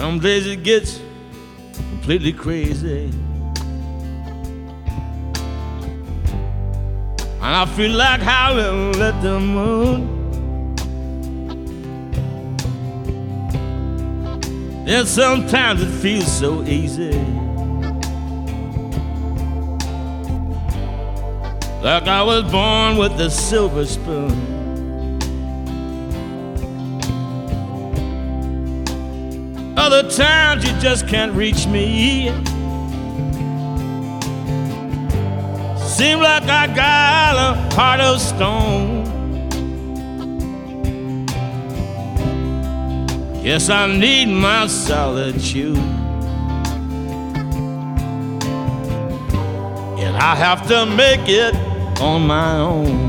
Some days it gets completely crazy, and I feel like howling at the moon. Then sometimes it feels so easy, like I was born with a silver spoon. Other times you just can't reach me. Seems like I got a heart of stone. Guess I need my solitude, and I have to make it on my own.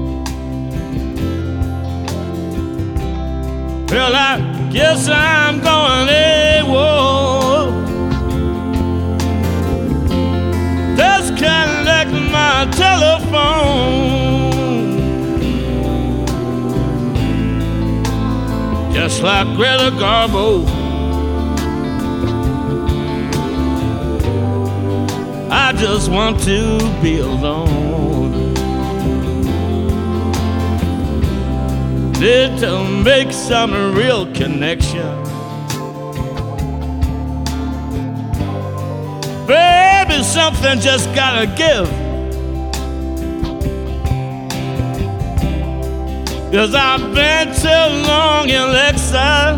Well, I guess I'm going AWOL. Just connect my telephone, just like Greta Garbo. I just want to be alone. Need to make some real connection. Baby, something just gotta give, 'cause I've been too long in exile.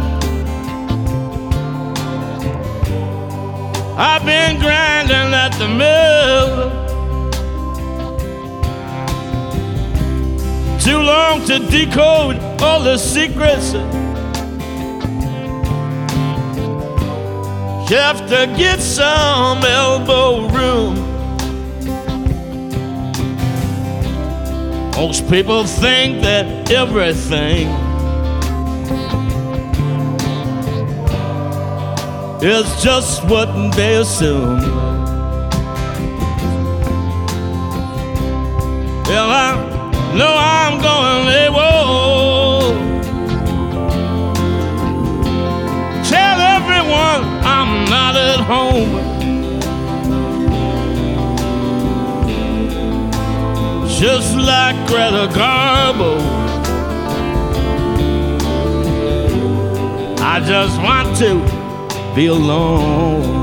I've been grinding at the mill, too long to decode all the secrets. You have to get some elbow room. Most people think that everything is just what they assume. Well, I know I'm going AWOL. Tell everyone I'm not at home. Just like Greta Garbo, I just want to be alone.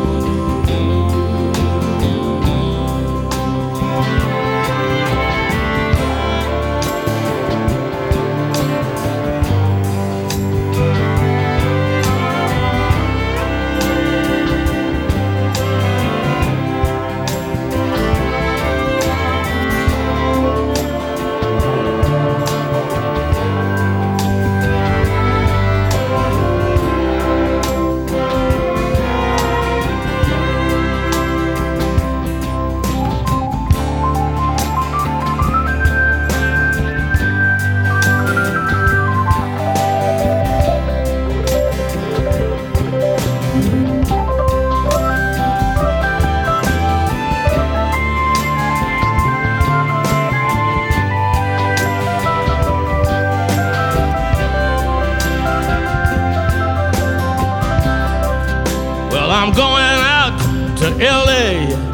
I'm going out to LA.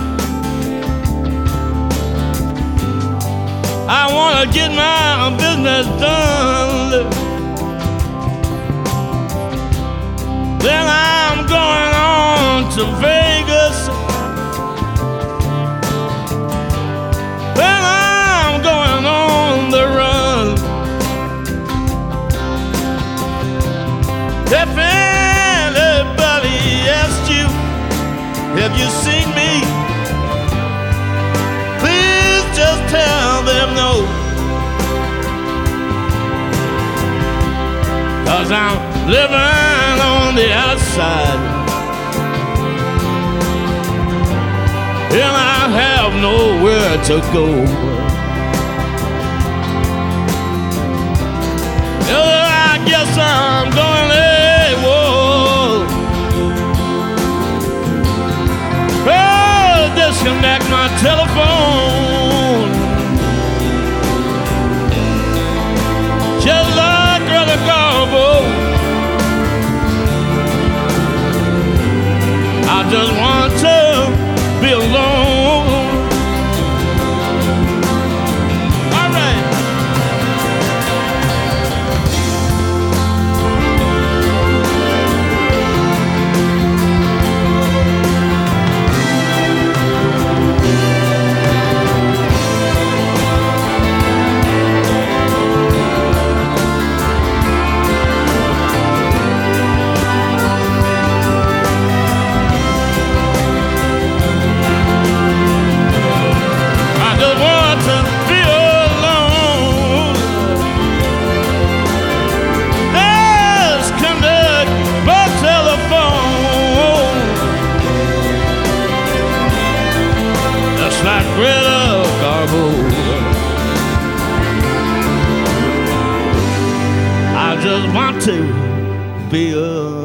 I want to get my business done. Then I'm going on to Vegas. Then I'm going on the run. If anybody asked you, have you seen me? Please just tell them no, 'cause I'm living on the outside, and I have nowhere to go. I guess I'm going AWOL. Disconnect my telephone, just like Greta Garbo. just want to be alone. All right. Like Greta Garbo, I just want to be a